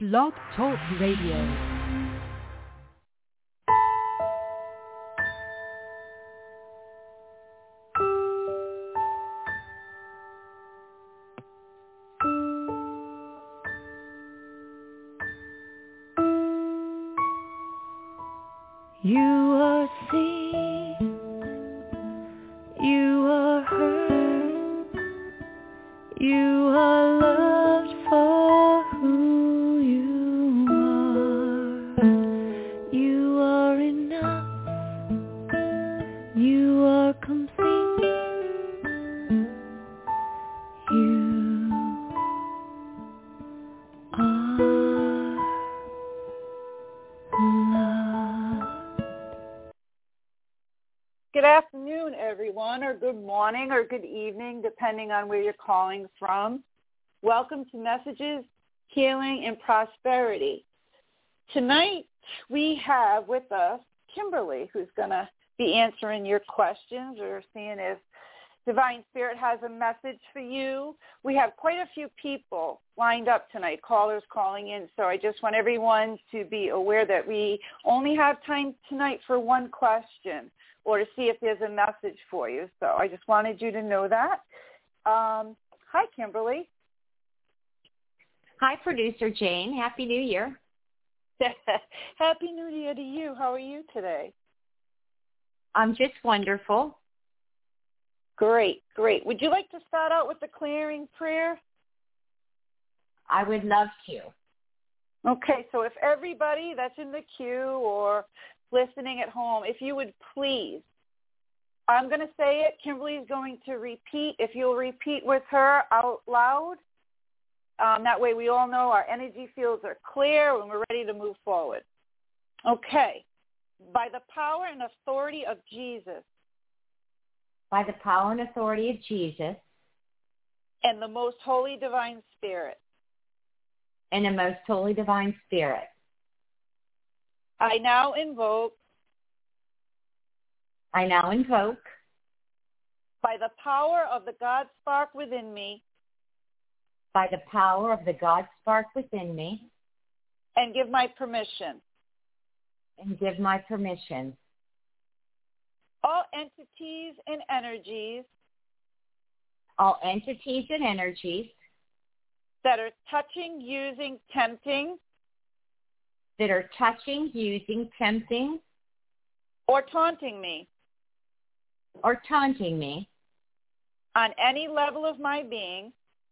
Blog Talk Radio. You are seen, you are heard, you are loved for who you are enough, you are complete, you are loved. Good afternoon, everyone, or good morning, or good evening, depending on where you're calling from. Welcome to Messages, Healing, and Prosperity. Tonight, we have with us Kimberly, who's going to be answering your questions or seeing if Divine Spirit has a message for you. We have quite a few people lined up tonight, callers calling in, so I just want everyone to be aware that we only have time tonight for one question, or to see if there's a message for you. So I just wanted you to know that. Hi, Kimberly. Hi, Producer Jane. Happy New Year. Happy New Year to you. How are you today? I'm just wonderful. Great, great. Would you like to start out with the clearing prayer? I would love to. Okay, so if everybody that's in the queue or listening at home, if you would please, I'm going to say it, Kimberly's going to repeat. If you'll repeat with her out loud, that way we all know our energy fields are clear and we're ready to move forward. Okay. By the power and authority of Jesus. By the power and authority of Jesus. And the most holy divine spirit. And the most holy divine spirit. I now invoke. By the power of the God spark within me. By the power of the God spark within me. And give my permission. All entities and energies. That are touching, using, tempting. Or taunting me. On any level of my being.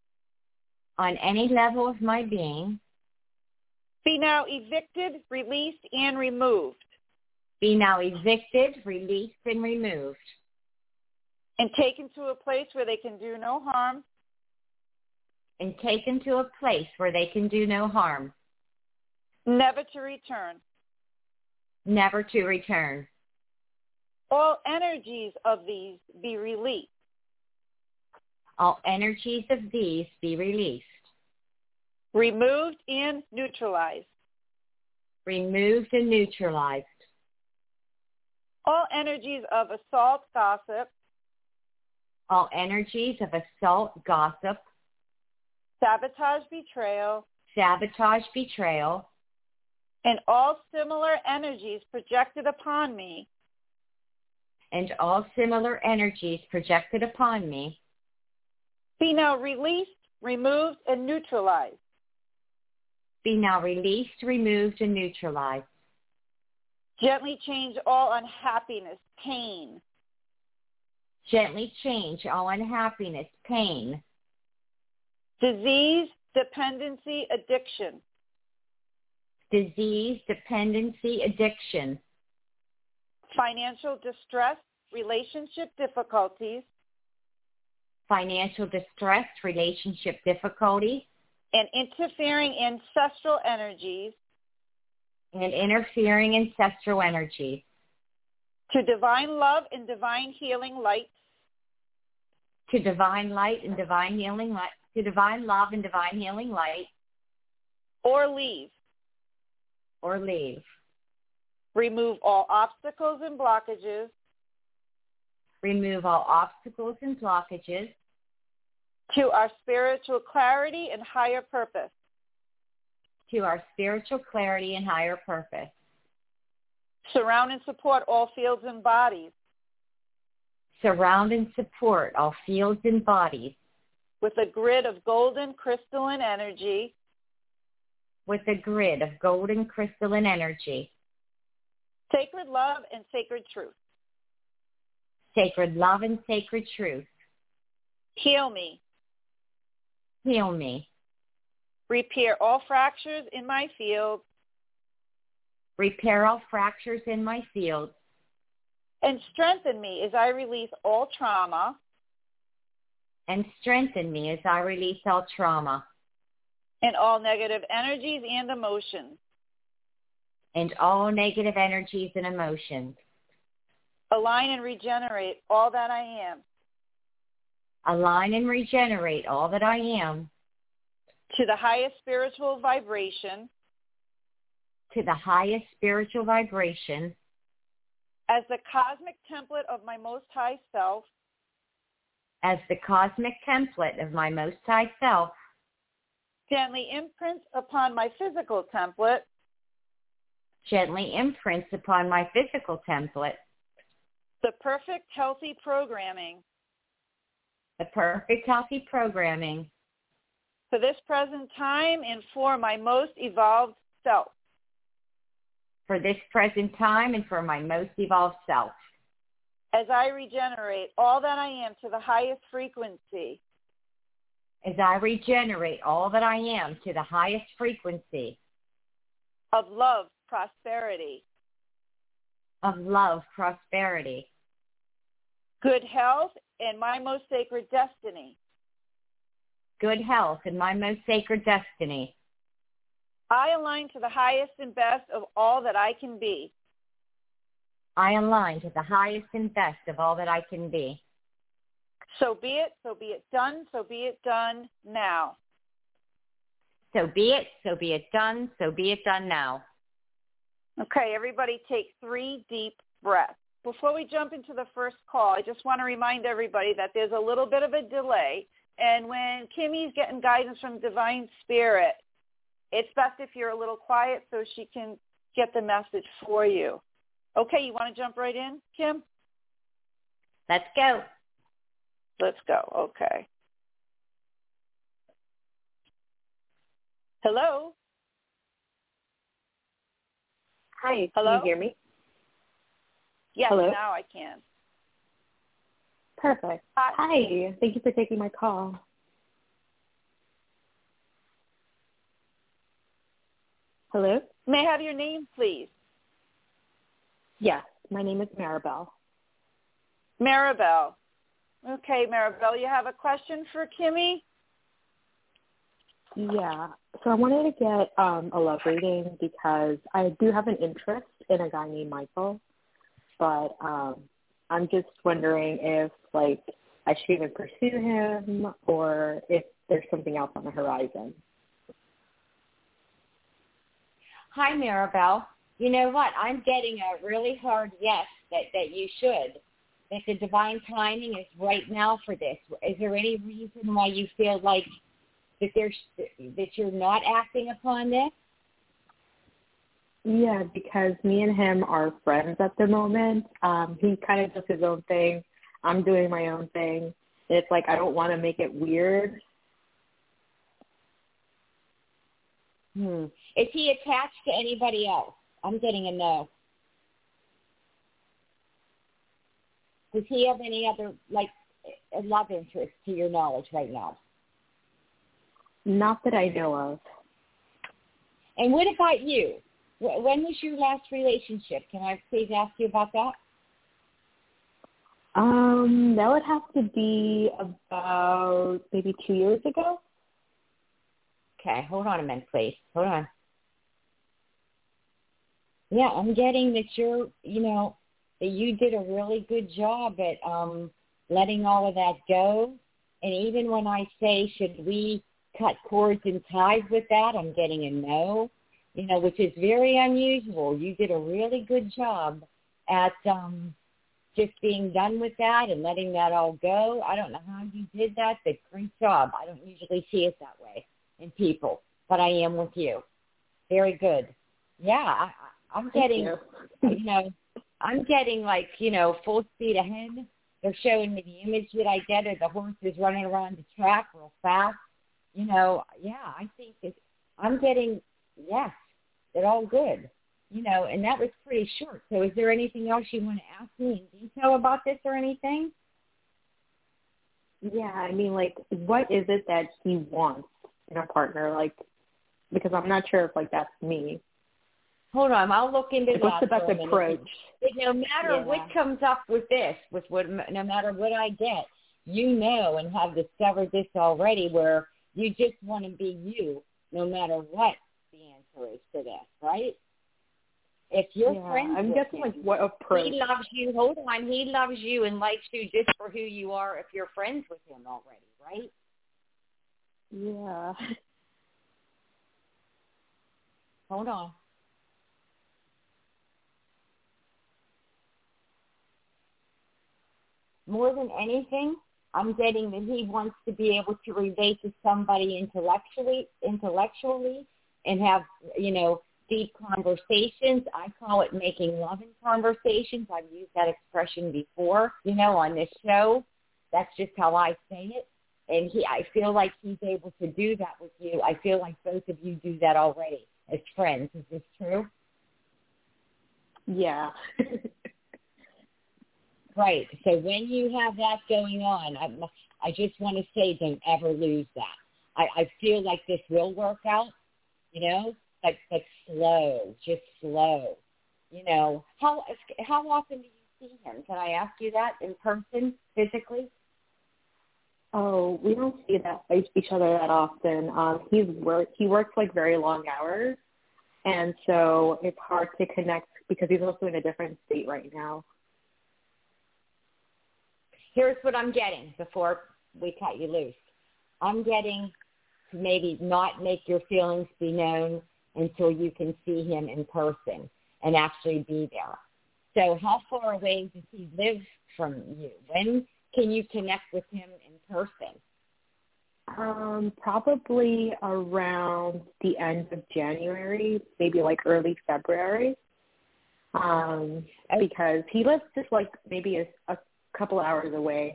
Be now evicted, released, and removed. And taken to a place where they can do no harm. Never to return. All energies of these be released. Removed and neutralized. All energies of assault, gossip. Sabotage, betrayal. And all similar energies projected upon me. Be now released, removed, and neutralized. Gently change all unhappiness, pain. Disease, dependency, addiction. Financial distress, relationship difficulties. And interfering ancestral energies. To divine love and divine healing light. Or leave. Remove all obstacles and blockages. To our spiritual clarity and higher purpose. to our spiritual clarity and higher purpose. Surround and support all fields and bodies Surround and support all fields and bodies with a grid of golden crystalline energy, with a grid of golden crystalline energy, sacred love and sacred truth. sacred love and sacred truth. Heal me. Heal me. Repair all fractures in my field Repair all fractures in my field, and strengthen me as I release all trauma and strengthen me as I release all trauma and all negative energies and emotions. and all negative energies and emotions. Align and regenerate all that I am Align and regenerate all that I am to the highest spiritual vibration to the highest spiritual vibration as the cosmic template of my most high self, as the cosmic template of my most high self, gently imprints upon my physical template, gently imprints upon my physical template the perfect healthy programming the perfect healthy programming for this present time and for my most evolved self. for this present time and for my most evolved self. As I regenerate all that I am to the highest frequency As I regenerate all that I am to the highest frequency of love, prosperity, of love, prosperity, good health, and my most sacred destiny. good health, and my most sacred destiny. I align to the highest and best of all that I can be. I align to the highest and best of all that I can be. So be it done, so be it done now. So be it done, so be it done now. Okay, everybody take 3 deep breaths. Before we jump into the first call, I just want to remind everybody that there's a little bit of a delay. And when Kimmy's getting guidance from Divine Spirit, it's best if you're a little quiet so she can get the message for you. Okay, you want to jump right in, Kim? Let's go. Let's go. Okay. Hello? Hi, Hello? can you hear me? Yes, Hello? now I can. Perfect. Hi, thank you for taking my call. Hello? May I have your name, please? Yes, my name is Maribel. Maribel. Okay, Maribel, you have a question for Kimmy? Yeah, so I wanted to get a love reading because I do have an interest in a guy named Michael, but I'm just wondering if, like, I should even pursue him or if there's something else on the horizon. Hi, Maribel. You know what? I'm getting a really hard yes that you should, that the divine timing is right now for this. Is there any reason why you feel like that you're not acting upon this? Yeah, because me and him are friends at the moment. He kind of does his own thing. I'm doing my own thing. It's like I don't want to make it weird. Is he attached to anybody else? I'm getting a no. Does he have any other, like, love interest to your knowledge right now? Not that I know of. And what about you? When was your last relationship? Can I please ask you about that? That would have to be about maybe 2 years ago. Okay, hold on a minute, please. Hold on. Yeah, I'm getting that that you did a really good job at letting all of that go. And even when I say, should we cut cords and ties with that, I'm getting a no, which is very unusual. You did a really good job at just being done with that and letting that all go. I don't know how you did that, but great job. I don't usually see it that way in people, but I am with you. Very good. Yeah, I'm getting, I'm getting like, full speed ahead. They're showing me the image that I get of the horses running around the track real fast. I think I'm getting, yes, they're all good. And that was pretty short. So is there anything else you want to ask me in detail about this or anything? Yeah, I mean, like, what is it that he wants in a partner? Like, because I'm not sure if, like, that's me. Hold on, I'll look into that. What's the best approach? But no matter what comes up with this, no matter what I get, and have discovered this already, where you just want to be you, no matter what the answer is to this, right? If you're friends I'm with guessing, him, like, what approach? he loves you. Hold on, he loves you and likes you just for who you are. If you're friends with him already, right? Yeah. Hold on. More than anything, I'm getting that he wants to be able to relate to somebody intellectually, and have, deep conversations. I call it making love in conversations. I've used that expression before, on this show. That's just how I say it. And I feel like he's able to do that with you. I feel like both of you do that already as friends. Is this true? Yeah. Right. So when you have that going on, I just want to say don't ever lose that. I feel like this will work out, but slow, just slow. How often do you see him? Can I ask you that in person, physically? Oh, we don't see each other that often. He works like very long hours, and so it's hard to connect because he's also in a different state right now. Here's what I'm getting before we cut you loose. I'm getting to maybe not make your feelings be known until you can see him in person and actually be there. So how far away does he live from you? When can you connect with him in person? Probably around the end of January, maybe like early February, because he lives just like maybe a couple hours away.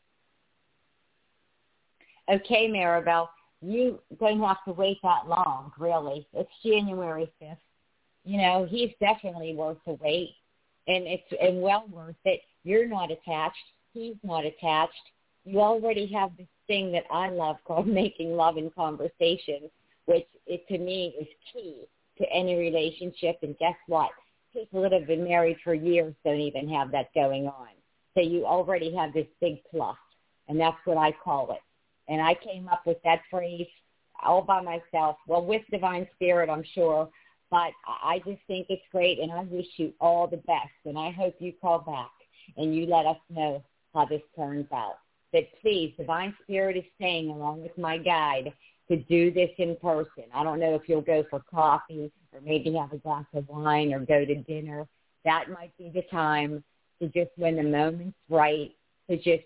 Okay, Maribel, you don't have to wait that long, really. It's January 5th. He's definitely worth the wait, and it's well worth it. You're not attached. He's not attached. You already have this thing that I love called making love in conversation, which to me is key to any relationship. And guess what? People that have been married for years don't even have that going on. So you already have this big plus, and that's what I call it. And I came up with that phrase all by myself, well, with Divine Spirit, I'm sure, but I just think it's great, and I wish you all the best, and I hope you call back and you let us know how this turns out. But please, Divine Spirit is saying, along with my guide, to do this in person. I don't know if you'll go for coffee or maybe have a glass of wine or go to dinner. That might be the time to just, when the moment's right, to just,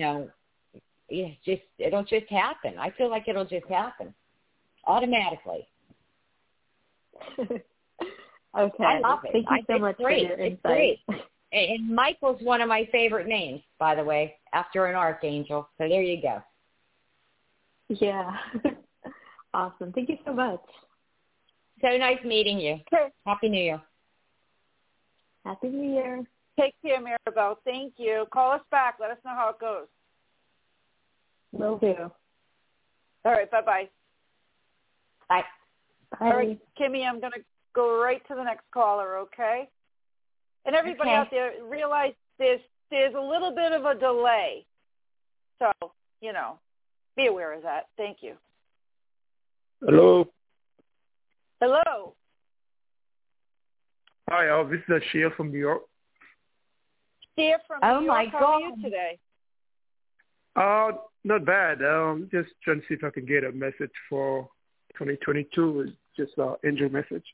it'll just happen. I feel like it'll just happen automatically. Okay. I love it. Thank you so much for your insight. It's great. And Michael's one of my favorite names, by the way, after an archangel. So there you go. Yeah. Awesome. Thank you so much. So nice meeting you. Happy New Year. Happy New Year. Take care, Maribel. Thank you. Call us back. Let us know how it goes. Will do. All right. Bye-bye. Bye. Bye. All right, Kimmy, I'm going to go right to the next caller, okay? And everybody out there, realize there's a little bit of a delay. So, be aware of that. Thank you. Hello. Hello. Hi, this is Ashia from New York. Ashia from New York. My How God. are you today? Not bad. Just trying to see if I can get a message for 2022. Just an angel message.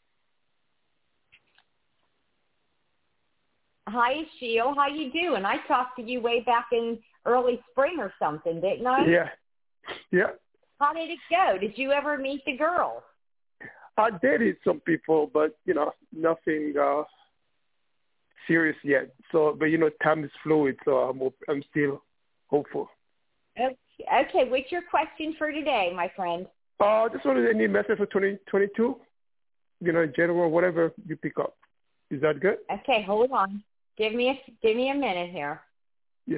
Hi, Sheil. How you doing? I talked to you way back in early spring or something, didn't I? Yeah. How did it go? Did you ever meet the girl? I dated some people, but nothing serious yet. So, but time is fluid, so I'm still hopeful. Okay, what's your question for today, my friend? Just wanted any message for 2022. In general, whatever you pick up. Is that good? Okay, hold on. Give me a minute here. Yeah.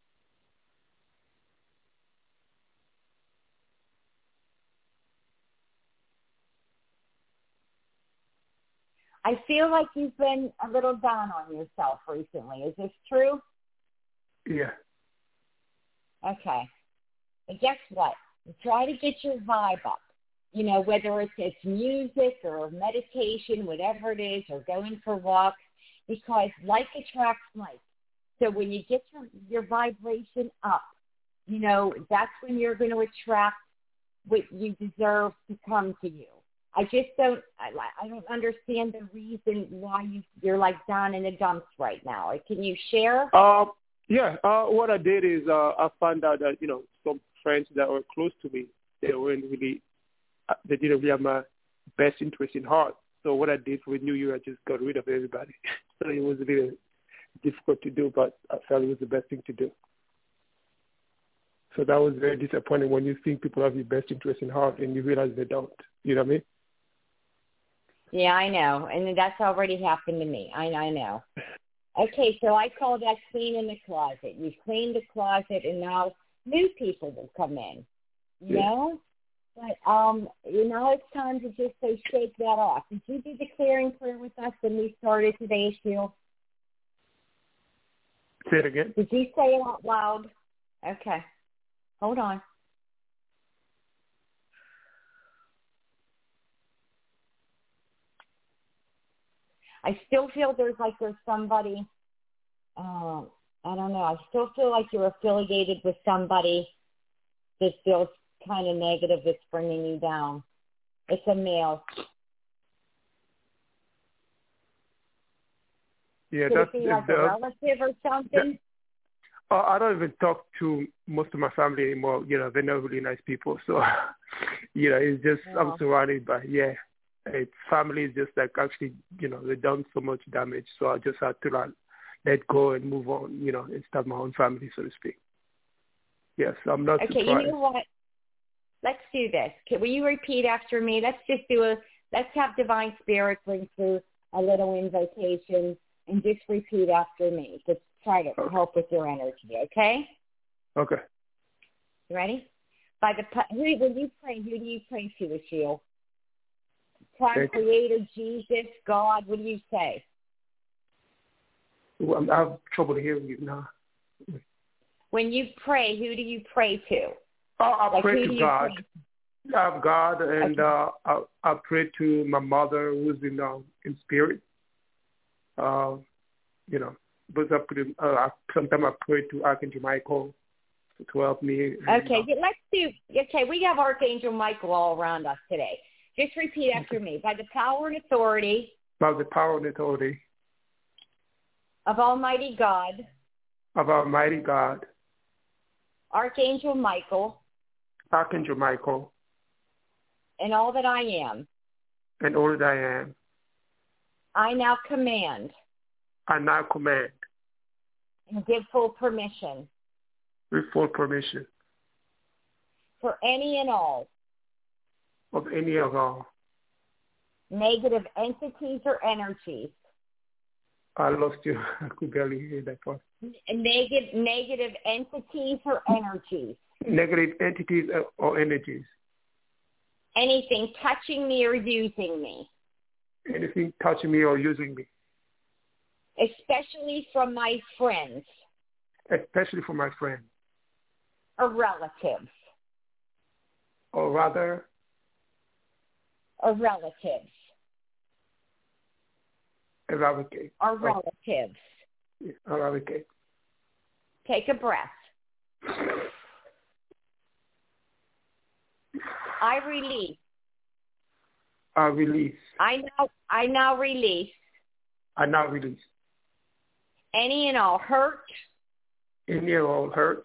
I feel like you've been a little down on yourself recently. Is this true? Yeah. Okay. And guess what? Try to get your vibe up. Whether it's music or meditation, whatever it is, or going for walks, because like attracts like. So when you get your vibration up, that's when you're going to attract what you deserve to come to you. I just don't understand the reason why you're like down in the dumps right now. Can you share? Yeah. What I did is I found out that some friends that were close to me, they didn't really have my best interest in heart. So what I did for New Year, I just got rid of everybody. So it was a little difficult to do, but I felt it was the best thing to do. So that was very disappointing when you think people have your best interest in heart and you realize they don't. You know what I mean? Yeah, I know. And that's already happened to me. I know. Okay, so I call that cleaning the closet. You've cleaned the closet, and now new people will come in. You know? But, it's time to just say shake that off. Did you do the clearing prayer with us when we started today's show? Say it again. Did you say it out loud? Okay. Hold on. I still feel there's somebody, I don't know, I still feel like you're affiliated with somebody that feels kind of negative that's bringing you down. It's a male. Yeah, Could it be like a relative or something? I don't even talk to most of my family anymore. They're not really nice people. So, it's just, I'm surrounded by, it's family is just like actually, they've done so much damage. So I just had to let go and move on, and start my own family, so to speak. Yes, I'm not surprised. Okay, you know what? Let's do this. Will you repeat after me? Let's have Divine Spirit bring through a little invocation and just repeat after me. Just try to help with your energy, okay? Okay. You ready? When you pray, who do you pray to, Achille? Prime Creator, Jesus, God, what do you say? I have trouble hearing you now. When you pray, who do you pray to? I pray to God. I have God, and I pray to my mother, who's in spirit. But sometimes I pray to Archangel Michael to help me. Okay, we have Archangel Michael all around us today. Just repeat after me. By the power and authority. By the power and authority. Of Almighty God. Of Almighty God. Archangel Michael. Archangel Michael. And all that I am. And all that I am. I now command. I now command. And give full permission. With full permission. For any and all. Of any of all. Negative entities or energies. I lost you. I could barely hear that part. Negative entities or energies. Negative entities or energies. Anything touching me or using me. Anything touching me or using me. Especially from my friends. Especially from my friends. Or relatives. Or rather. Or relatives. Eradicate. Or relatives. Eradicate. Take a breath. I release. I release. I now release. I now release. Any and all hurt. Any and all hurt.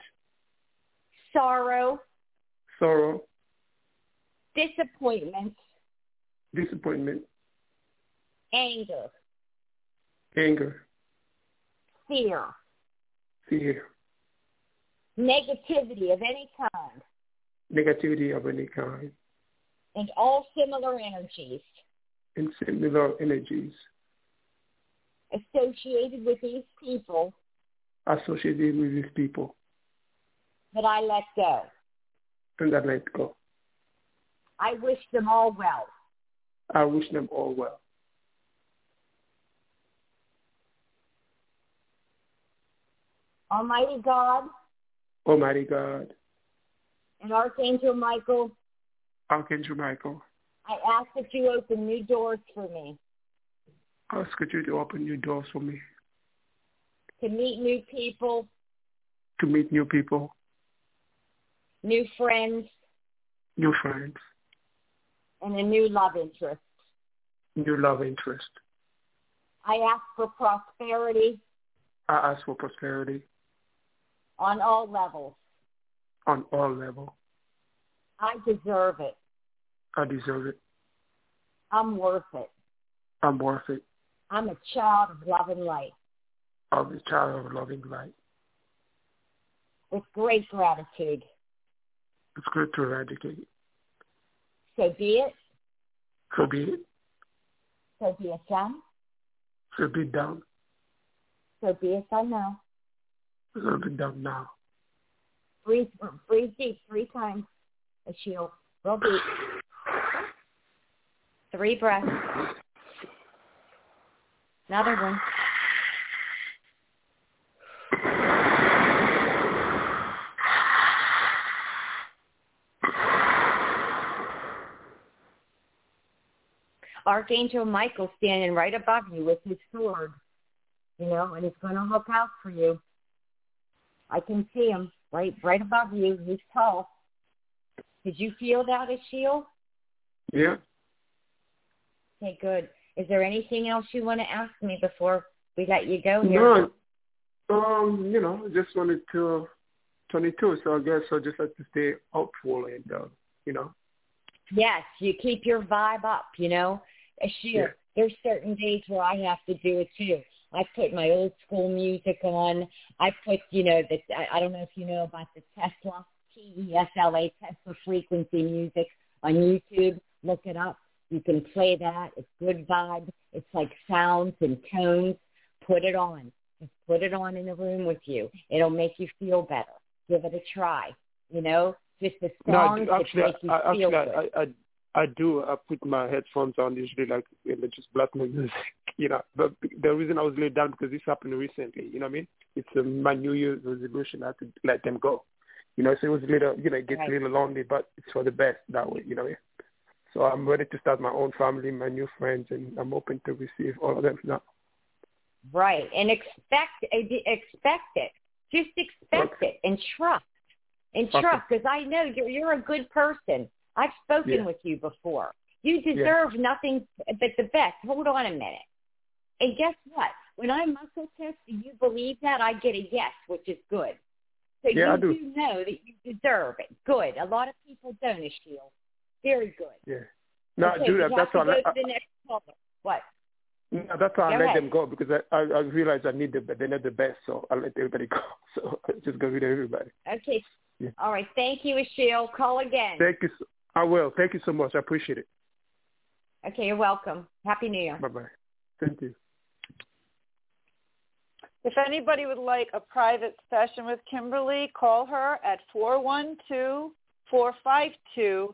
Sorrow. Sorrow. Disappointment. disappointment, anger, anger, fear, fear, negativity of any kind, negativity of any kind, and all similar energies and similar energies associated with these people associated with these people, that I let go. and I let go. I wish them all well. I wish them all well. Almighty God Almighty God, and Archangel Michael, Archangel Michael, I ask that you open new doors for me I ask you to open new doors for me, to meet new people, to meet new people, new friends, new friends, and a new love interest. new love interest. I ask for prosperity I ask for prosperity on all levels. on all levels. I deserve it. I deserve it. I'm worth it. I'm worth it. I'm a child of love and light. I'm a child of loving light. With great gratitude. It's good to eradicate. So be it. So be it. So be it done. So be done. So be it done now. So be done now. Breathe deep 3 times. A shield. Real deep. 3 breaths. Another one. Archangel Michael standing right above you with his sword, and he's going to look out for you. I can see him right above you. He's tall. Did you feel that, Ashiel? Yeah. Okay, good. Is there anything else you want to ask me before we let you go here? No. Just wanted to 22, so I guess I just have to stay hopeful and, Yes, you keep your vibe up, Ashiel, Yeah. there's certain days where I have to do it too. I put my old school music on. I put, I don't know if you know about the Tesla, Tesla, Tesla frequency music on YouTube. Look it up. You can play that. It's good vibe. It's like sounds and tones. Put it on. Just put it on in the room with you. It'll make you feel better. Give it a try. Just the songs that make you feel good. I do. I put my headphones on usually, just black music, But the reason I was laid down because this happened recently. You know what I mean? It's my New Year's resolution. I had to let them go. So it was a little, it gets a little lonely, but it's for the best that way. So I'm ready to start my own family, my new friends, and I'm open to receive all of them now. Right, and expect it. Just expect it and trust. And trust, because I know you're a good person. I've spoken with you before. You deserve nothing but the best. Hold on a minute. And guess what? When I muscle test and you believe that, I get a yes, which is good. So you do know that you deserve it. Good. A lot of people don't, Ashiel. Very good. Yeah. No, okay, I do that. That's why the next caller. What? No, that's why I let them go because I realize they're not the best, so I let everybody go. So I just go with everybody. Okay. Yeah. All right. Thank you, Ashiel. Call again. Thank you. I will. Thank you so much. I appreciate it. Okay, you're welcome. Happy New Year. Bye-bye. Thank you. If anybody would like a private session with Kimberly, call her at 412-452-5905.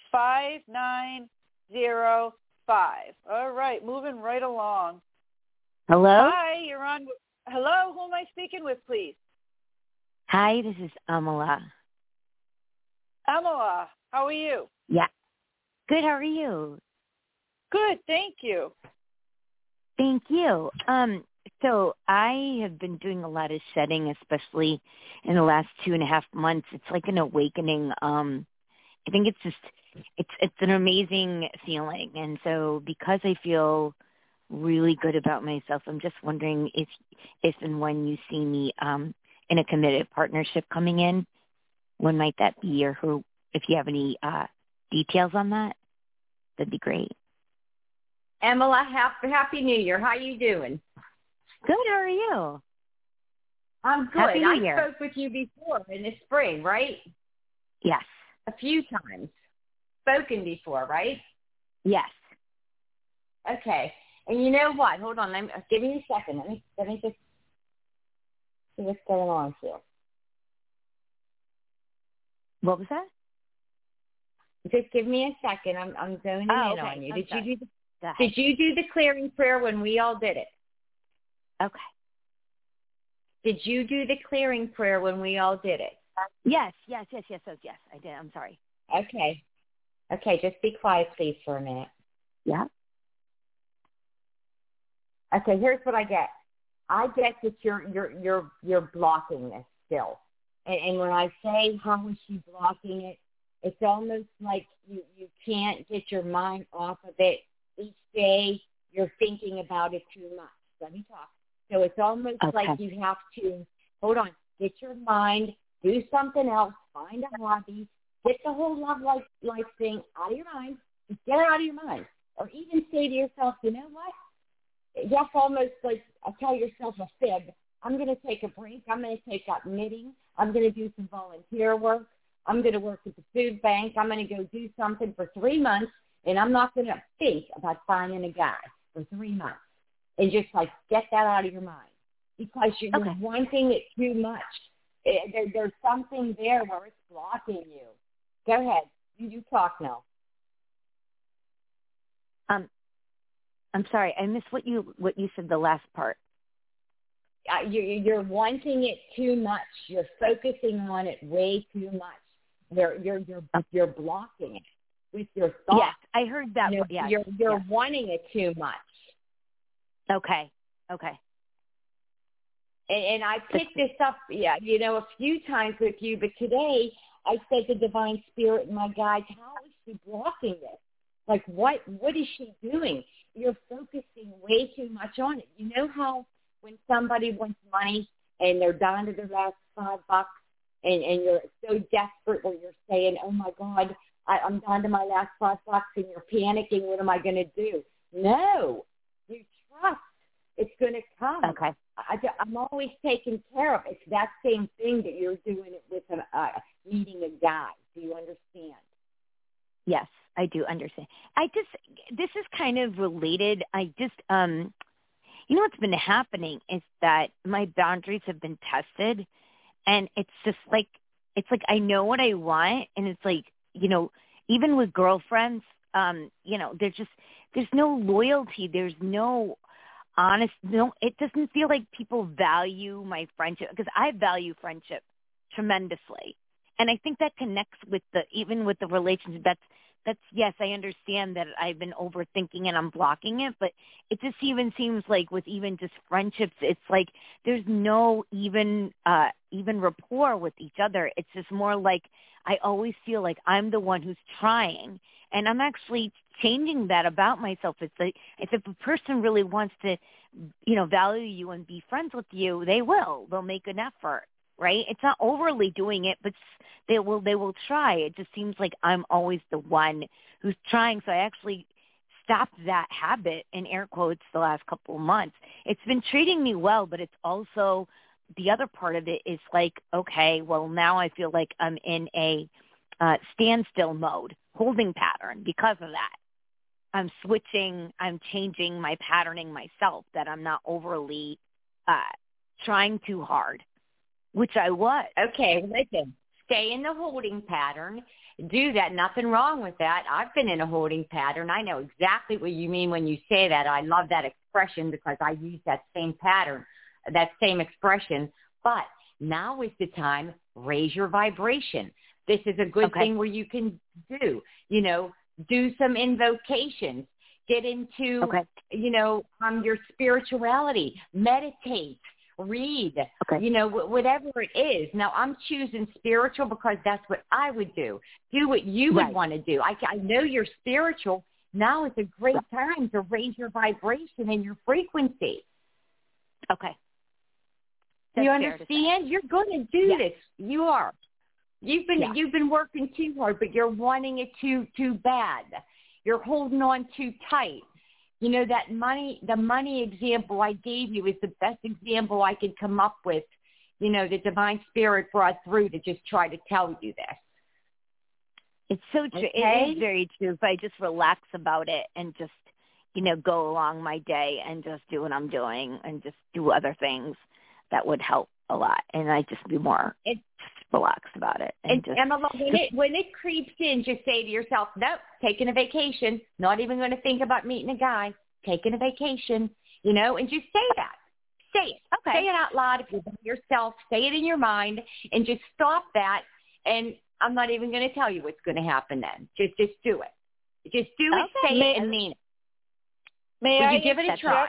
All right, moving right along. Hello? Hi, you're on. Hello, who am I speaking with, please? Hi, this is Amala. Amala, how are you? Yeah. Good, how are you? Good, thank you. Thank you. So I have been doing a lot of shedding, especially in the last 2.5 months. It's like an awakening. I think it's an amazing feeling. And so because I feel really good about myself, I'm just wondering if and when you see me in a committed partnership coming in, when might that be, or if you have any details on that, that'd be great. Emma, Happy New Year. How you doing? Good. How are you? I'm good. Happy New I Year. spoke with you before in the spring, right? Yes. A few times. Spoken before, right? Yes. Okay. And you know what? Hold on. Give me a second. Let me just see what's going on here. What was that? Just give me a second. I'm zoning in on you. Did you do the clearing prayer when we all did it? Okay. Did you do the clearing prayer when we all did it? Yes, I did. I'm sorry. Okay. Okay, just be quiet, please, for a minute. Yeah. Okay, here's what I get. I get that you're blocking this still. And when I say how is she blocking it, it's almost like you can't get your mind off of it. Each day you're thinking about it too much. Let me talk. So it's almost like you have to, hold on, get your mind, do something else, find a hobby, get the whole love life thing out of your mind. Just get it out of your mind. Or even say to yourself, you know what? That's almost like tell yourself a fib. I'm going to take a break. I'm going to take up knitting. I'm going to do some volunteer work. I'm going to work at the food bank. I'm going to go do something for 3 months, and I'm not going to think about finding a guy for 3 months. And just get that out of your mind because you're wanting it too much. There's something there where it's blocking you. Go ahead. You talk now. I'm sorry. I missed what you said the last part. You're wanting it too much. You're focusing on it way too much. You're blocking it with your thoughts. Yes, I heard that. You're wanting it too much. Okay. And I picked this up, a few times with you, but today I said to Divine Spirit and my guides, how is she blocking this? Like, what is she doing? You're focusing way too much on it. You know how when somebody wants money and they're down to their last $5 and you're so desperate where you're saying, oh, my God, I'm down to my last $5 and you're panicking. What am I going to do? No, you trust it's going to come. Okay. I'm always taken care of. It's that same thing that you're doing it with meeting a guy. Do you understand? Yes, I do understand. This is kind of related. What's been happening is that my boundaries have been tested, and it's just like I know what I want, and it's like, even with girlfriends, there's no loyalty, there's no honest, it doesn't feel like people value my friendship, because I value friendship tremendously. And I think that connects with even with the relationship. That's yes, I understand that I've been overthinking and I'm blocking it, but it just even seems like with even just friendships, it's like there's no even rapport with each other. It's just more like I always feel like I'm the one who's trying, and I'm actually changing that about myself. It's like if a person really wants to, value you and be friends with you, they will. They'll make an effort. Right? It's not overly doing it, but they will try. It just seems like I'm always the one who's trying. So I actually stopped that habit, in air quotes, the last couple of months. It's been treating me well, but it's also the other part of it is like, okay, well, now I feel like I'm in a standstill mode, holding pattern because of that. I'm changing my patterning myself, that I'm not overly trying too hard. Which I was. Okay, listen, stay in the holding pattern. Do that. Nothing wrong with that. I've been in a holding pattern. I know exactly what you mean when you say that. I love that expression because I use that same pattern, that same expression. But now is the time, raise your vibration. This is a good thing where you can do some invocations, get into, your spirituality, meditate. Read, whatever it is. Now, I'm choosing spiritual because that's what I would do. Do what you would want to do. I know you're spiritual. Now is a great time to raise your vibration and your frequency. Okay. You understand? You're going to do this. You are. You've been working too hard, but you're wanting it too bad. You're holding on too tight. You know, the money example I gave you is the best example I could come up with. You know, the divine spirit brought through to just try to tell you this. It's so true. Okay? It is very true. If I just relax about it and just, you know, go along my day and just do what I'm doing and just do other things, that would help a lot. And I just be more just relaxed about it. And just, Emma, when it creeps in, just say to yourself, nope, taking a vacation, not even going to think about meeting a guy, taking a vacation, you know, and just say that. Say it. Okay. Say it out loud if you're by yourself. Say it in your mind and just stop that. And I'm not even going to tell you what's going to happen then. Just do it. Just do it, say it, and mean it. May Would I you give it a try?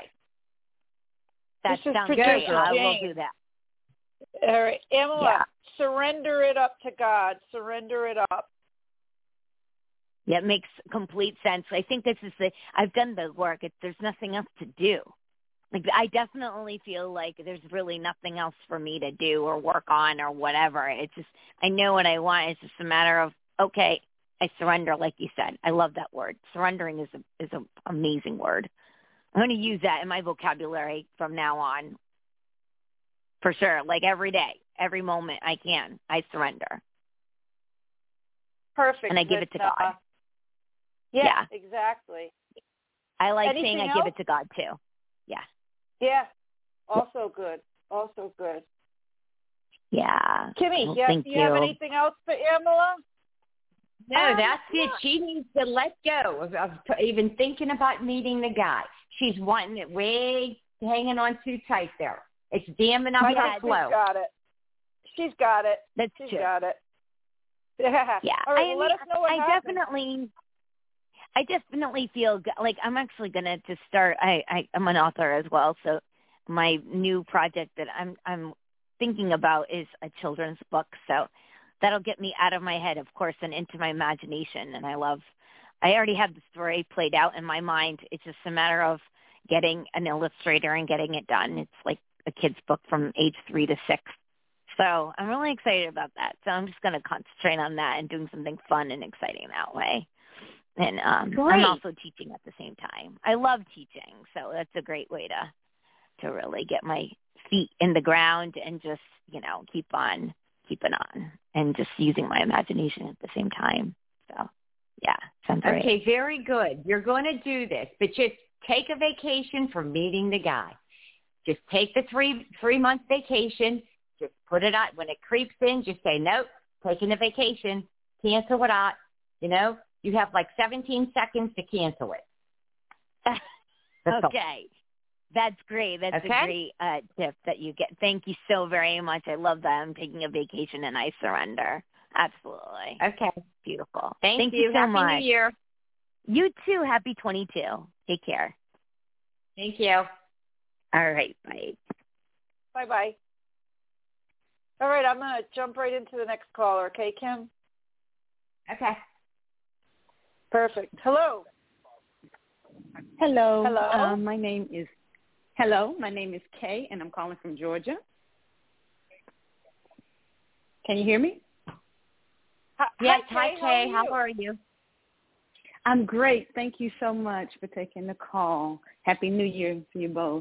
That This is sounds Producer great. I will Jane. do that. All right, Emma, Yeah. surrender it up to God. Surrender it up. Yeah, it makes complete sense. I think this is I've done the work. There's nothing else to do. Like, I definitely feel like there's really nothing else for me to do or work on or whatever. It's just, I know what I want. It's just a matter of, okay, I surrender, like you said. I love that word. Surrendering is an amazing word. I'm going to use that in my vocabulary from now on, for sure. Like every day, every moment I can, I surrender. Perfect. And I give it to God. Yeah, exactly. I like Anything saying I else? give it to God too. Yeah. Yeah, also good. Also good. Yeah. Kimmy, Well, yes, thank do you have anything else for Emma? No, that's it. She needs to let go of even thinking about meeting the guy. She's wanting it way hanging on too tight there. It's damming up her flow. She's got it. She's got it. That's She's true. got it. Yeah. Yeah. All right, let us know what happens. I definitely feel like I'm actually going to just start. I'm an author as well, so my new project that I'm thinking about is a children's book. So that'll get me out of my head, of course, and into my imagination. And I already have the story played out in my mind. It's just a matter of getting an illustrator and getting it done. It's like a kid's book from age 3 to 6. So I'm really excited about that. So I'm just going to concentrate on that and doing something fun and exciting that way. And I'm also teaching at the same time. I love teaching, so that's a great way to really get my feet in the ground and just, you know, keep on keeping on and just using my imagination at the same time. So, yeah, sounds great. Okay, very good. You're going to do this, but just take a vacation for meeting the guy. Just take the three-month vacation. Just put it out. When it creeps in, just say, nope, taking a vacation. Cancel it out, you know. You have like 17 seconds to cancel it. Okay. That's great. That's a great tip that you get. Thank you so very much. I love that. I'm taking a vacation and I surrender. Absolutely. Okay. Beautiful. Thank you so Happy much. New Year. You too. Happy 22. Take care. Thank you. All right. Bye. Bye-bye. All right, I'm going to jump right into the next caller, okay, Kim? Okay. Perfect. Hello. Hello. Hello. My name is Kay, and I'm calling from Georgia. Can you hear me? Yes. Hi, Kay. How are you? I'm great. Thank you so much for taking the call. Happy New Year to you both.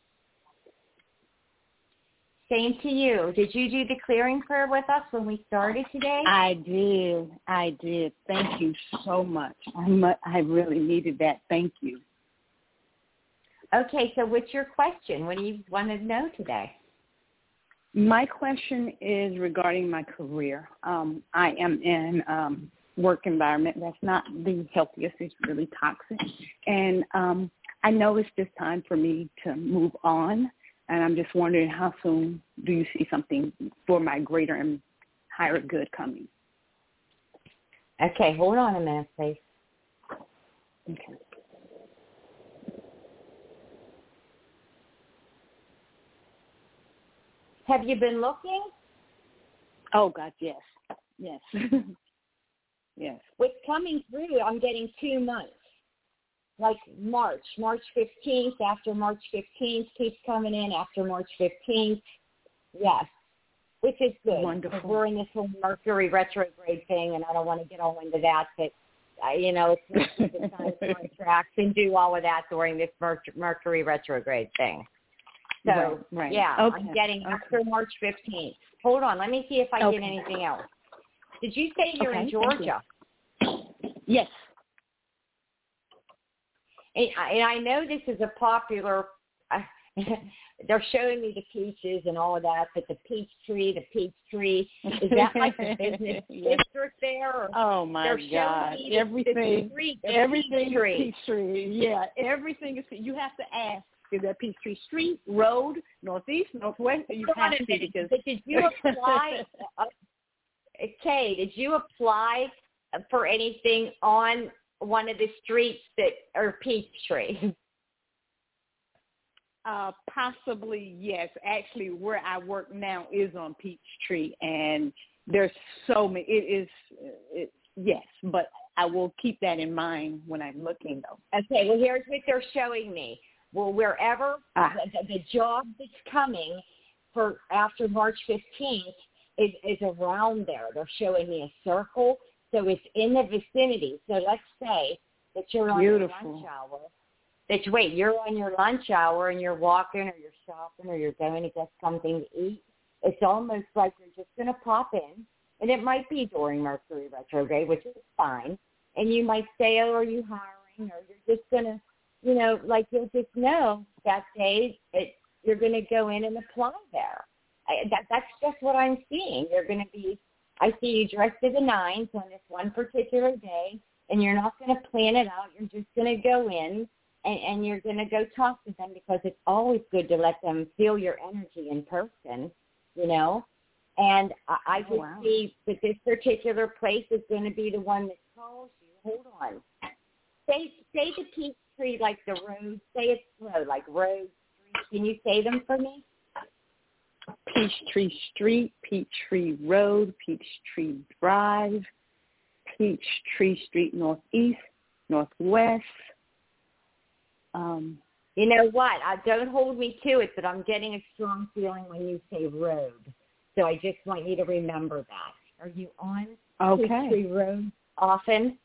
Same to you. Did you do the clearing prayer with us when we started today? I did. Thank you so much. I really needed that. Thank you. Okay, so what's your question? What do you want to know today? My question is regarding my career. I am in work environment that's not the healthiest. It's really toxic. And I know it's just time for me to move on. And I'm just wondering, how soon do you see something for my greater and higher good coming? Okay, hold on a minute, please. Okay. Have you been looking? Oh, God, yes. Yes. Yes. What's coming through, I'm getting 2 months. Like March 15th, after March 15th keeps coming in, after March 15th. Yes, which is good. Wonderful. We're in this whole Mercury retrograde thing, and I don't want to get all into that, but It's supposed to sign contracts and do all of that during this Mercury retrograde thing. So, right. yeah, Okay. I'm getting after March 15th. Hold on. Let me see if I get anything else. Did you say you're in Georgia? Yes. And I know this is a popular, they're showing me the peaches and all of that, but the peach tree, is that like the business district there? Or oh, my God. Everything peach tree. Yeah, everything is, you have to ask, is that Peachtree Street, road, northeast, northwest? You have to, because... But did you apply, Kay, did you apply for anything on one of the streets that are Peachtree? Possibly, yes. Actually, where I work now is on Peachtree, and there's so many. Yes, but I will keep that in mind when I'm looking, though. Okay, well, here's what they're showing me. Well, wherever the job that's coming for after March 15th is around there. They're showing me a circle, so it's in the vicinity. So let's say that you're on your lunch hour. You're on your lunch hour and you're walking or you're shopping or you're going to get something to eat. It's almost like you're just going to pop in, and it might be during Mercury retrograde, which is fine. And you might say, oh, are you hiring? Or you're just going to, you'll just know that day you're going to go in and apply there. That's just what I'm seeing. I see you dressed to the nines on this one particular day, and you're not going to plan it out. You're just going to go in, and you're going to go talk to them, because it's always good to let them feel your energy in person, And I just see that this particular place is going to be the one that calls you. Hold on. Say the Peachtree, like the road. Say it slow, like road, street. Can you say them for me? Peachtree Street, Peachtree Road, Peachtree Drive, Peachtree Street Northeast, Northwest. You know what? Don't hold me to it, but I'm getting a strong feeling when you say road. So I just want you to remember that. Are you on Peachtree Road often?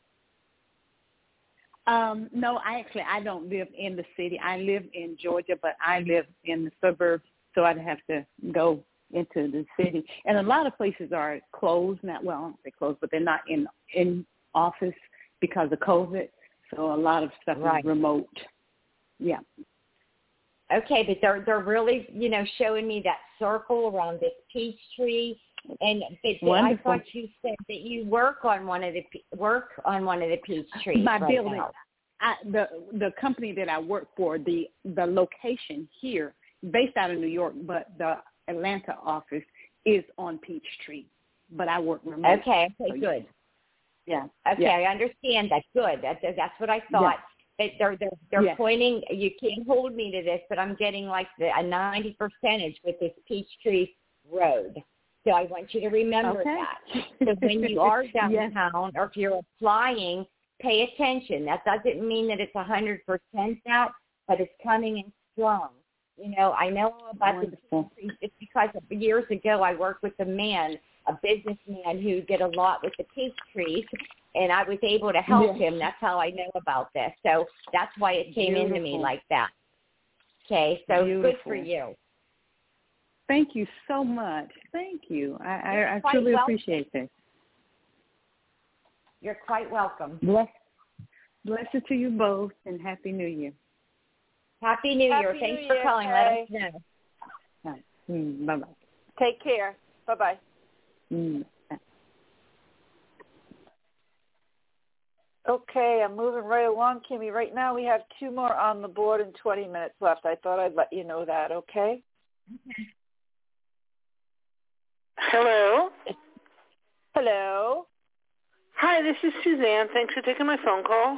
No, I don't live in the city. I live in Georgia, but I live in the suburbs, so I'd have to go into the city. And a lot of places are closed now. Well, I don't say closed, but they're not in office because of COVID. So a lot of stuff is remote. Yeah. Okay, but they're really, showing me that circle around this peach tree, and I thought you said that you work on one of the peach trees. My right building, now. The company that I work for, the location here, based out of New York, but the Atlanta office is on Peachtree. But I work remote. Okay, so good. Yeah. Okay, yeah. I understand. That's good. That's what I thought. Yeah. They're pointing. You can't hold me to this, but I'm getting like a 90% with this Peachtree Road. So I want you to remember that. So when you are downtown, or if you're applying, pay attention. That doesn't mean that it's 100% that, but it's coming in strong. I know about the Peachtree just because years ago I worked with a businessman who did a lot with the peach trees, and I was able to help him. That's how I know about this. So that's why it came into me like that. Okay, so good for you. Thank you so much. Thank you. I truly appreciate this. You're quite welcome. Blessed to you both, and Happy New Year. Happy New Year. Thanks for calling. Let us know. All right. Bye-bye. Take care. Bye-bye. Okay, I'm moving right along, Kimmy. Right now we have 2 more on the board and 20 minutes left. I thought I'd let you know that, okay? Okay. Hello? Hello? Hi, this is Suzanne. Thanks for taking my phone call.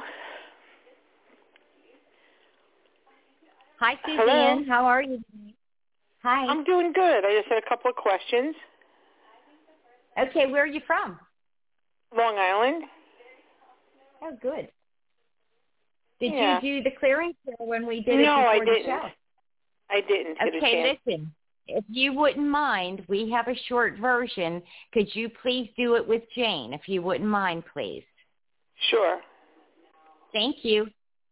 Hi, Suzanne. Hello? How are you? Hi. I'm doing good. I just had a couple of questions. Okay, where are you from? Long Island. Oh, good. Did you do the clearing sale when we did it No, before I the didn't. show? I didn't get a chance. Listen. If you wouldn't mind, we have a short version. Could you please do it with Jane, if you wouldn't mind, please? Sure. Thank you.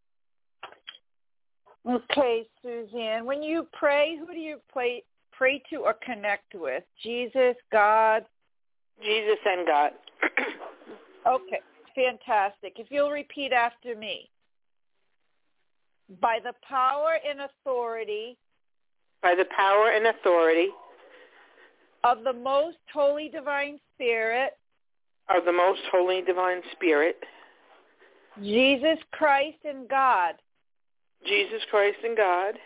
Okay, Suzanne. When you pray, who do you pray to or connect with? Jesus, God? Jesus and God. Okay, fantastic. If you'll repeat after me. By the power and authority. By the power and authority. Of the most holy divine spirit. Of the most holy divine spirit. Jesus Christ and God. Jesus Christ and God.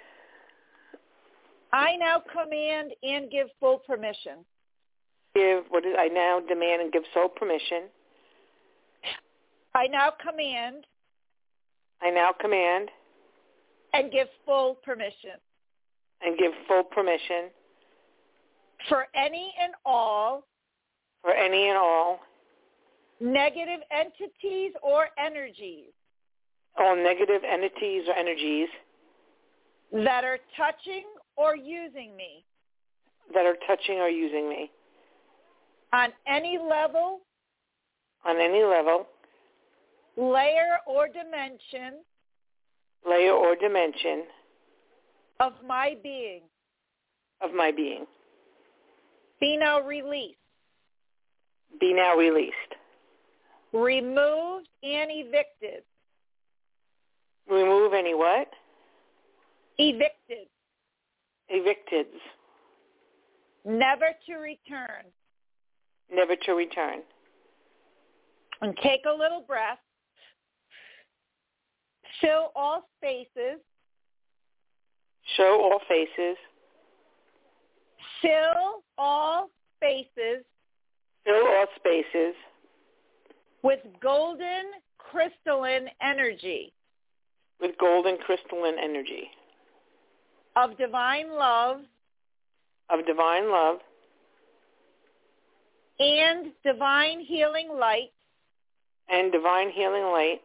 I now command and give full permission. I now demand and give sole permission. I now command. I now command. And give full permission. And give full permission. For any and all. For any and all. Negative entities or energies. All negative entities or energies. That are touching or using me. That are touching or using me. On any level. On any level. Layer or dimension. Layer or dimension. Of my being. Of my being. Be now released. Be now released. Removed and evicted. Remove any what? Evicted. Evicted. Never to return. Never to return. And take a little breath. Fill all spaces. Show all faces. Fill all spaces. Fill all spaces. With golden crystalline energy. With golden crystalline energy. Of divine love. Of divine love. And divine healing light. And divine healing light.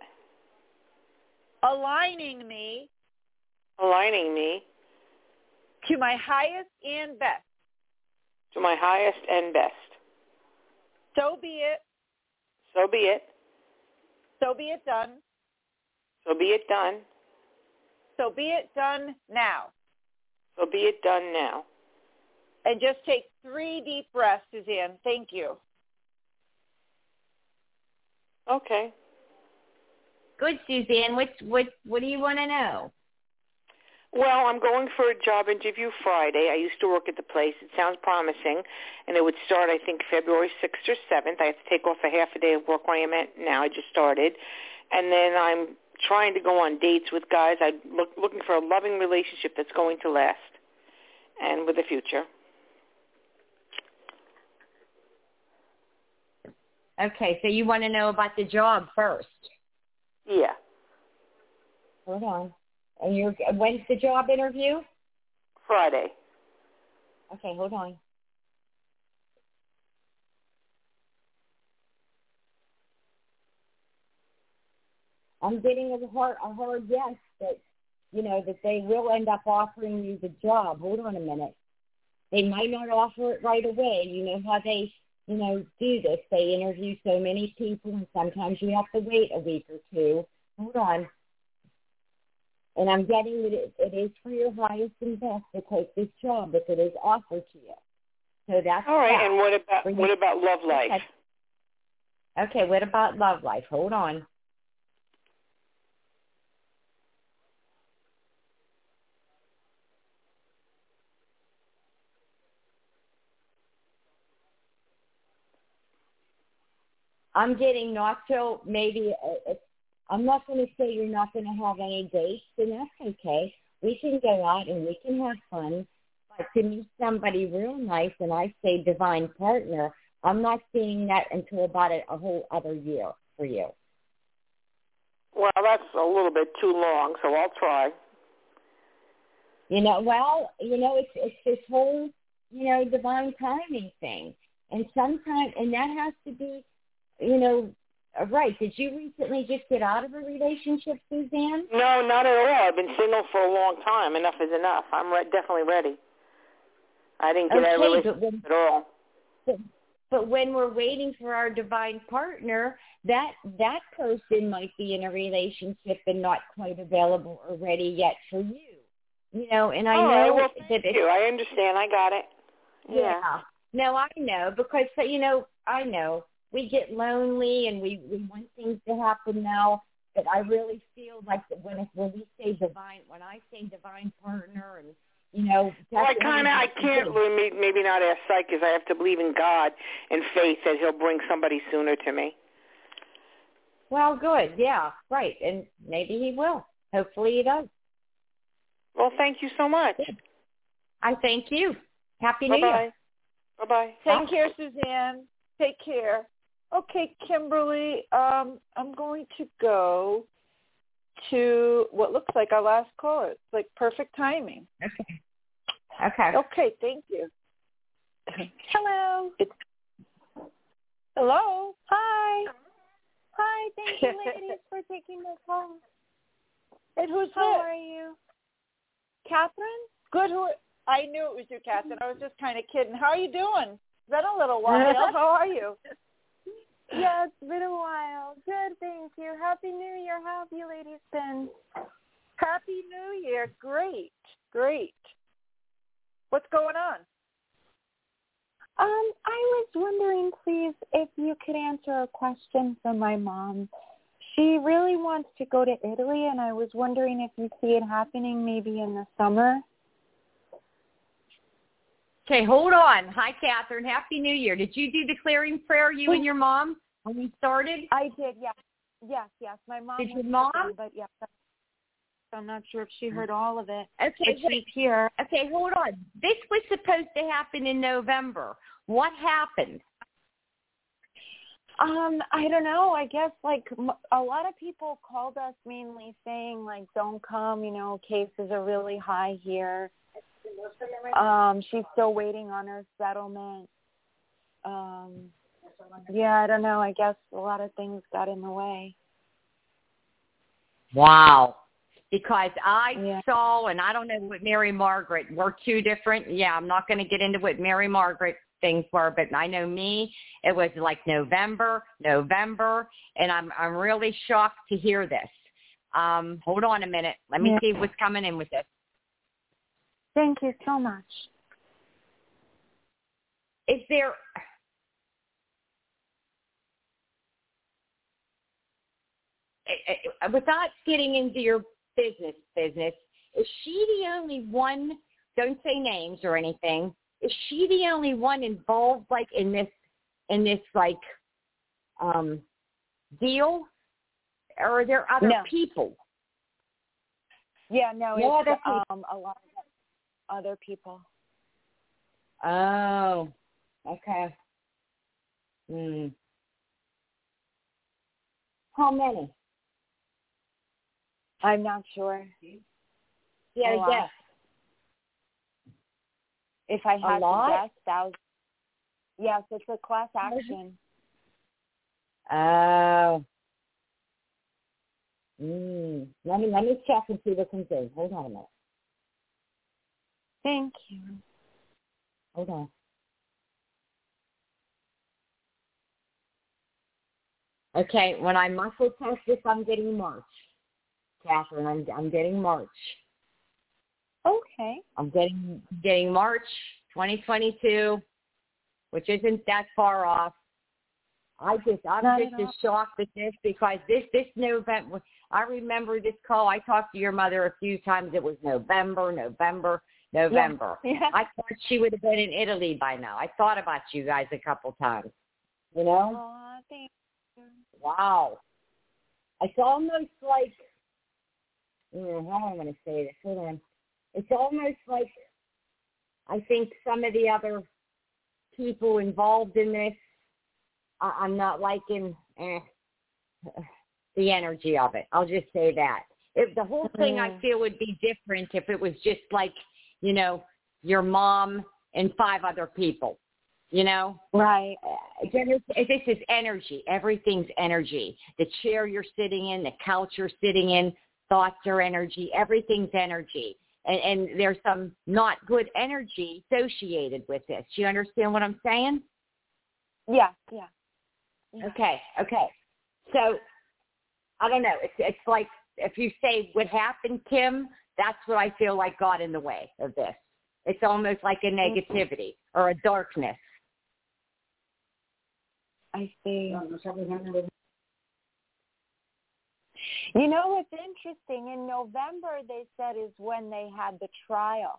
Aligning me. Aligning me. To my highest and best. To my highest and best. So be it. So be it. So be it done. So be it done. So be it done now. So be it done now. And just take 3 deep breaths, Suzanne. Thank you. Okay. Good, Suzanne. What do you want to know? Well, I'm going for a job interview Friday. I used to work at the place. It sounds promising, and it would start, I think, February 6th or 7th. I have to take off a half a day of work where I'm at now. I just started. And then I'm trying to go on dates with guys. I'm looking for a loving relationship that's going to last and with a future. Okay, so you want to know about the job first. Yeah. Hold on. And when's the job interview? Friday. Okay, hold on. I'm getting a hard yes that, that they will end up offering you the job. Hold on a minute. They might not offer it right away. You know how they, do this. They interview so many people, and sometimes you have to wait a week or two. Hold on. And I'm getting that it is for your highest and best to take this job if it is offered to you. So that's all right. that. And what about love life? Okay, what about love life? Hold on. I'm getting not till maybe. I'm not going to say you're not going to have any dates, and that's okay. We can go out and we can have fun. But to meet somebody real nice, and I say divine partner, I'm not seeing that until about a whole other year for you. Well, that's a little bit too long, so I'll try. It's this whole, divine timing thing. And sometimes, and that has to be, right. Did you recently just get out of a relationship, Suzanne? No, not at all. I've been single for a long time. Enough is enough. I'm definitely ready. I didn't get out of a relationship at all. But when we're waiting for our divine partner, that person might be in a relationship and not quite available or ready yet for you. You know, and I know well, that thank you. I understand. I got it. Yeah. No, I know because, you know, I know we get lonely and we want things to happen now. But I really feel like that when we say divine, when I say divine partner, and you know, well, I can't maybe not ask Psych because I have to believe in God and faith that He'll bring somebody sooner to me. Well, good, yeah, right, and maybe He will. Hopefully, He does. Well, thank you so much. I thank you. Happy New Year. Bye-bye. Take care, Suzanne. Take care. Okay, Kimberly, I'm going to go to what looks like our last caller. It's like perfect timing. Okay, thank you. Hello. Hello. Hi. Hi, thank you, ladies, for taking the call. And who's How are you? Catherine? Good. I knew it was you, Catherine. I was just kind of kidding. How are you doing? It's been a little while. How are you? Yeah, it's been a while. Good, thank you. Happy New Year. How have you ladies been? Happy New Year. Great. What's going on? I was wondering, please, if you could answer a question from my mom. She really wants to go to Italy, and I was wondering if you see it happening maybe in the summer. Okay, hold on. Hi, Catherine. Happy New Year. Did you do the clearing prayer, you and your mom, when we started? I did, yes. Yes. My mom did your mom? But yes, I'm not sure if she heard all of it. Okay, but she's here. Okay, hold on. This was supposed to happen in November. What happened? I don't know. I guess, like, a lot of people called us mainly saying, like, don't come, you know, cases are really high here. She's still waiting on her settlement. Yeah, I don't know. I guess a lot of things got in the way. Wow. Because I saw, and I don't know what Mary Margaret, we're two different. Yeah, I'm not going to get into what Mary Margaret things were, but I know me, it was like November, and I'm really shocked to hear this. Hold on a minute. Let me see what's coming in with this. Thank you so much. Is there... Without getting into your business, is she the only one, don't say names or anything, is she the only one involved, like, in this like, deal? Or are there other people? Yeah, no, it's a lot of other people. Oh, okay. How many? I'm not sure. Yeah, guess. If I had to guess, thousands. Yes, it's a class action. Oh. Let me check and see what comes in. Hold on a minute. Thank you. Hold on. Okay, when I muscle test this, I'm getting March. Catherine, I'm getting March. Okay. I'm getting March 2022, which isn't that far off. I'm just as shocked with this because this November, I remember this call. I talked to your mother a few times. It was November. Yeah. I thought she would have been in Italy by now. I thought about you guys a couple times. You know? Aw, thank you. Wow. It's almost like, how am I going to say this? Hold on. It's almost like I think some of the other people involved in this, I'm not liking the energy of it. I'll just say that. If the whole thing I feel would be different if it was just like, you know, your mom and 5 other people, you know? Right. This is energy. Everything's energy. The chair you're sitting in, the couch you're sitting in, thoughts are energy. Everything's energy. And there's some not good energy associated with this. Do you understand what I'm saying? Yeah. Okay. So I don't know. It's like if you say what happened, Kim, that's what I feel like got in the way of this. It's almost like a negativity or a darkness. I see. You know what's interesting? In November, they said is when they had the trial.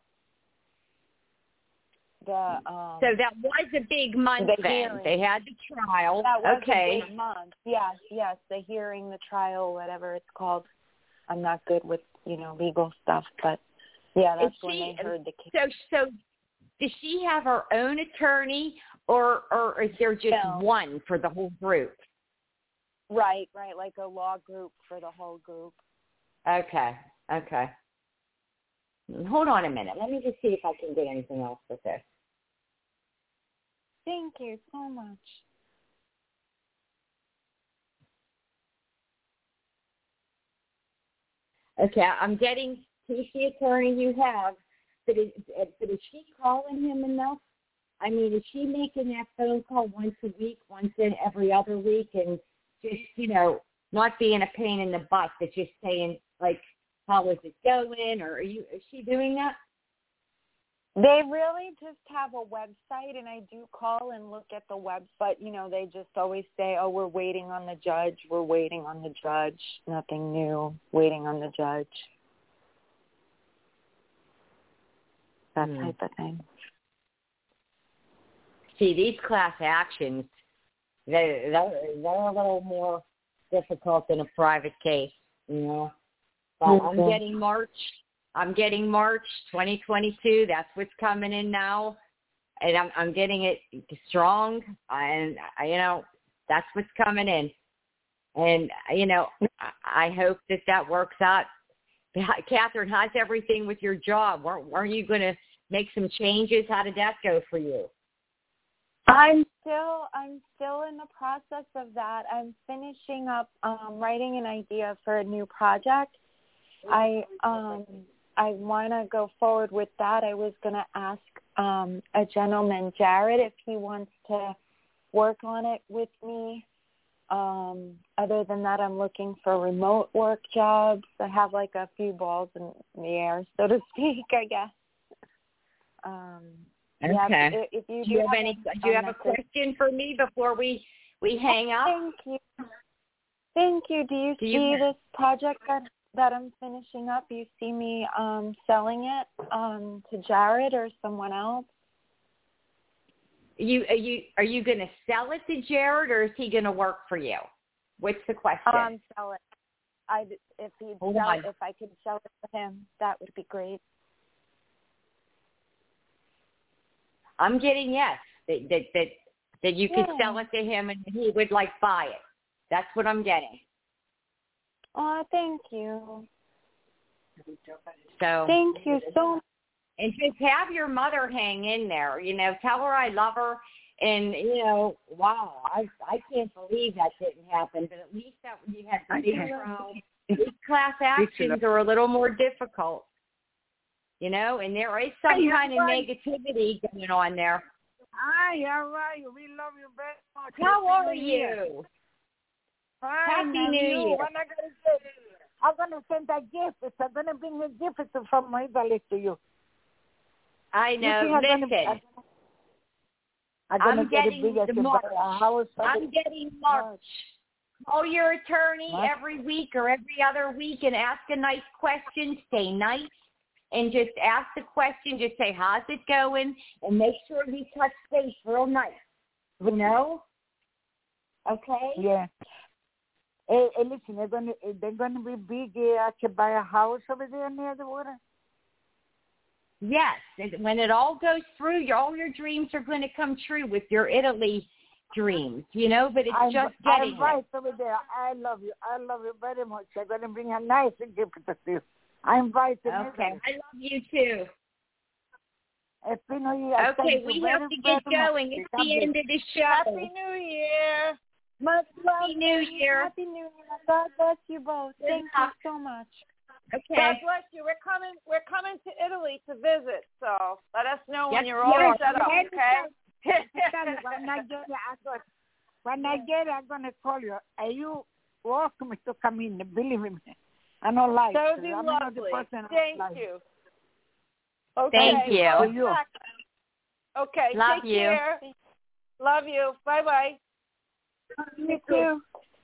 So that was a big month then. Hearing. They had the trial. That was okay. a big month. Yes, the hearing, the trial, whatever it's called. I'm not good with, legal stuff, but yeah, that's when they heard the case. So does she have her own attorney or is there just one for the whole group? Right, like a law group for the whole group. Okay. Hold on a minute. Let me just see if I can get anything else with this. Thank you so much. Okay, I'm getting, who's the attorney you have, but is she calling him enough? I mean, is she making that phone call once a week, once in every other week, and just, not being a pain in the butt, but just saying, like, how is it going, or is she doing that? They really just have a website, and I do call and look at the web, but, they just always say, oh, we're waiting on the judge, nothing new, waiting on the judge. That type of thing. See, these class actions, they're a little more difficult than a private case, But I'm getting March 2022. That's what's coming in now, and I'm getting it strong, and that's what's coming in, and I hope that works out. Catherine, how's everything with your job? Weren't you going to make some changes? How did that go for you? I'm still in the process of that. I'm finishing up writing an idea for a new project. I want to go forward with that. I was going to ask a gentleman, Jared, if he wants to work on it with me. Other than that, I'm looking for remote work jobs. I have like a few balls in the air, so to speak, I guess. Okay. Yeah, if you do you have a question for me before we hang up? Thank you. Do you see this project that I'm finishing up? You see me selling it to Jared or someone else? Are you going to sell it to Jared, or is he going to work for you? What's the question? Sell it. If I could sell it to him, that would be great. I'm getting yes, that you could sell it to him and he would buy it. That's what I'm getting. Oh, thank you. So thank you so much. And just have your mother hang in there. Tell her I love her. And wow, I can't believe that didn't happen. But at least that you had the big trial. These class actions are a little more difficult. And there is some kind of negativity going on there. Hi, all right. We love you very much. How are you? Fine, Happy New Year. What am I going to say? I'm going to send a gift. I'm going to bring a gift from Italy to you. I know. Listen. I'm getting March. Call your attorney every week or every other week and ask a nice question. Stay nice. And just ask the question, just say, how's it going? And make sure you touch base real nice. Okay? Yeah. Hey, listen, they're going to be big. I could buy a house over there near the water. Yes. When it all goes through, all your dreams are going to come true with your Italy dreams, but it's just getting I'm right over there. I love you very much. I'm going to bring a nice gift to you. I invite you. Okay, I love you too. Okay, we have to get going. It's the end of the show. Happy New Year. Much love. Happy New Year. Happy New Year. God bless you both. Thank you so much. Okay. God bless you. We're coming to Italy to visit, so let us know when you're all set up, okay? When I get it, I'm going to call you. Are you welcome to come in? Believe me. I don't like that would be I'm lovely. Thank you. Okay. Thank you. Okay. Love take you. Care. Love you. Bye-bye. You too.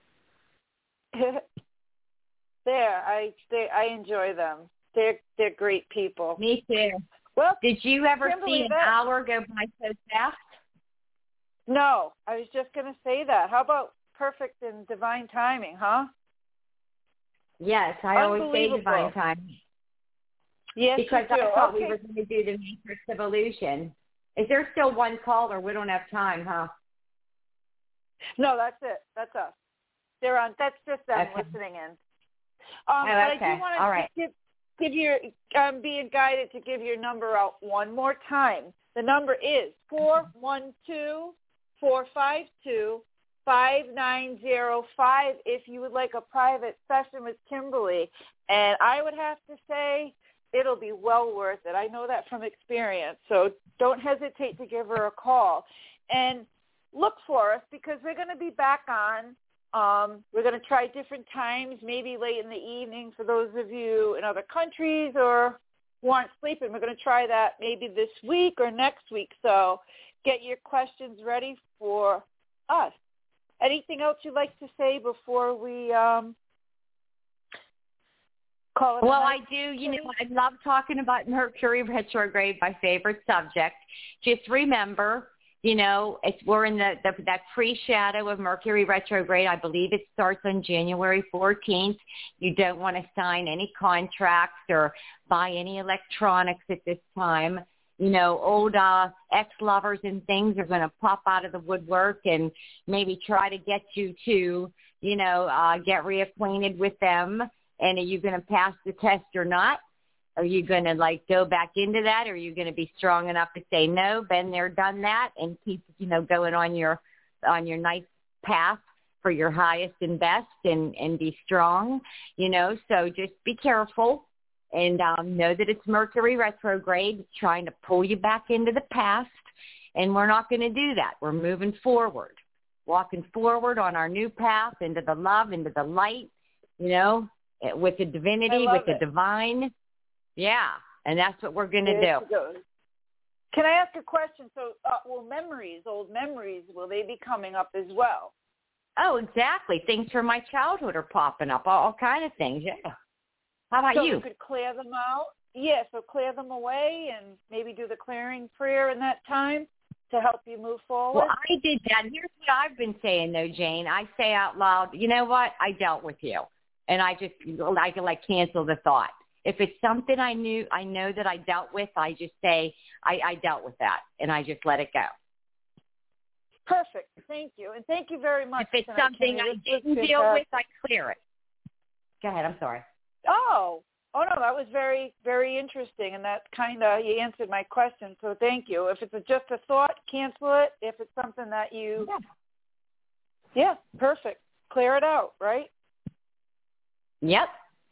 There, I enjoy them. They're great people. Me too. Well, did you ever Kimberly, see an hour go by so fast? No, I was just going to say that. How about perfect and divine timing, huh? Yes, I always say divine timing. Yes, because you do. I thought we were going to do the Matrix Evolution. Is there still one caller? We don't have time, huh? No, that's it. That's us. They're on. That's just them listening in. But I do want to give your being guided to give your number out one more time. The number is 412-452-5905 if you would like a private session with Kimberly. And I would have to say it'll be well worth it. I know that from experience. So don't hesitate to give her a call. And look for us because we're going to be back on. We're going to try different times, maybe late in the evening for those of you in other countries or who aren't sleeping. We're going to try that maybe this week or next week. So get your questions ready for us. Anything else you'd like to say before we call it? Well, I do. You know, I love talking about Mercury retrograde, my favorite subject. Just remember, you know, we're in that pre-shadow of Mercury retrograde. I believe it starts on January 14th. You don't want to sign any contracts or buy any electronics at this time. You know, old ex-lovers and things are going to pop out of the woodwork and maybe try to get you to, you know, get reacquainted with them. And are you going to pass the test or not? Are you going to, like, go back into that? Or are you going to be strong enough to say no, been there, done that, and keep, you know, going on your nice path for your highest and best and be strong, you know? So just be careful and know that it's Mercury retrograde trying to pull you back into the past, and we're not going to do that. We're moving forward, walking forward on our new path into the love, into the light, you know, with the divinity, with the divine. Yeah, and that's what we're going to do. Can I ask a question? So, will old memories, will they be coming up as well? Oh, exactly. Things from my childhood are popping up, all kind of things, yeah. How about you? So you could clear them out? Yeah, so clear them away and maybe do the clearing prayer in that time to help you move forward? Well, I did that. Here's what I've been saying, though, Jane. I say out loud, you know what? I dealt with you. And I just, like cancel the thought. If it's something I know that I dealt with, I just say, I dealt with that, and I just let it go. Perfect. Thank you. And thank you very much. If it's something I didn't deal with, I clear it. Go ahead. I'm sorry. Oh, no, that was very, very interesting, and that kind of, you answered my question, so thank you. If it's just a thought, cancel it. If it's something that you... Yeah, perfect. Clear it out, right? Yep.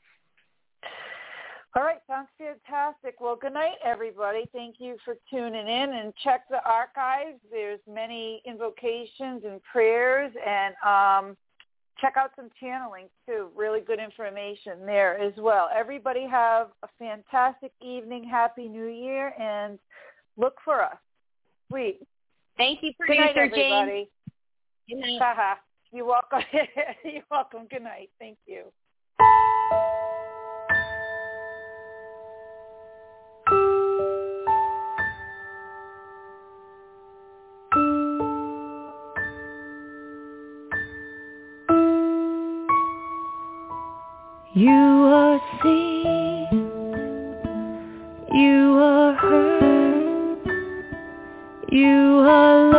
All right, sounds fantastic. Well, good night, everybody. Thank you for tuning in, and check the archives. There's many invocations and prayers, and check out some channeling, too. Really good information there as well. Everybody have a fantastic evening. Happy New Year, and look for us. Sweet. Thank you, Producer Jane. Good night, everybody. Good night. You're welcome. You're welcome. Good night. Thank you. You are seen, you are heard, you are loved.